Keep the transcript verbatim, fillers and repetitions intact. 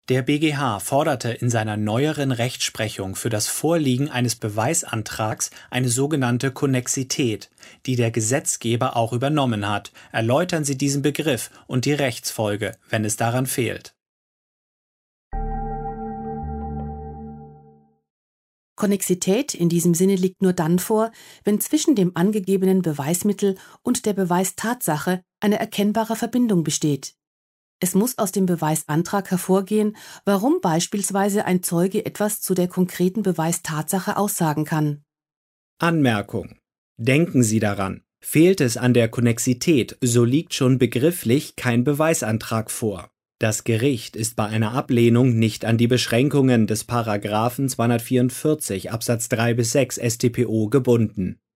Der B G H forderte in seiner neueren Rechtsprechung für das Vorliegen eines Beweisantrags eine sogenannte Konnexität, die der Gesetzgeber auch übernommen hat. Erläutern Sie diesen Begriff und die Rechtsfolge, wenn es daran fehlt. Konnexität in diesem Sinne liegt nur dann vor, wenn zwischen dem angegebenen Beweismittel und der Beweistatsache eine erkennbare Verbindung besteht. Es muss aus dem Beweisantrag hervorgehen, warum beispielsweise ein Zeuge etwas zu der konkreten Beweistatsache aussagen kann. Anmerkung: Denken Sie daran, fehlt es an der Konnexität, so liegt schon begrifflich kein Beweisantrag vor. Das Gericht ist bei einer Ablehnung nicht an die Beschränkungen des Paragraphen zweihundertvierundvierzig Absatz drei bis sechs S t p o gebunden.